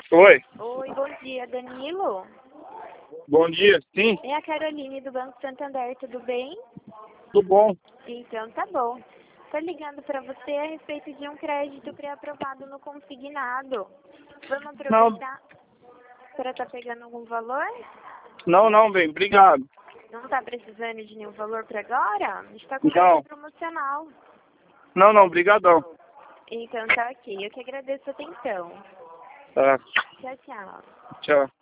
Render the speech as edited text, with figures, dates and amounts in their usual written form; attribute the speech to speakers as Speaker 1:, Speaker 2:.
Speaker 1: Oi,
Speaker 2: Oi, bom dia, Danilo.
Speaker 1: bom dia, sim,
Speaker 2: É a Caroline do Banco Santander, tudo bem?
Speaker 1: tudo bom?
Speaker 2: Então tá bom. Tô ligando para você a respeito de um crédito pré-aprovado no consignado. Vamos
Speaker 1: Não,
Speaker 2: aproveitar para estar pegando algum valor?
Speaker 1: não, bem, obrigado.
Speaker 2: Não tá precisando de nenhum valor para agora? A gente tá com
Speaker 1: Não,
Speaker 2: oferta promocional.
Speaker 1: não, obrigadão.
Speaker 2: Então tá ok. Eu que agradeço a atenção.
Speaker 1: Tá,
Speaker 2: Tchau, tchau.
Speaker 1: tchau.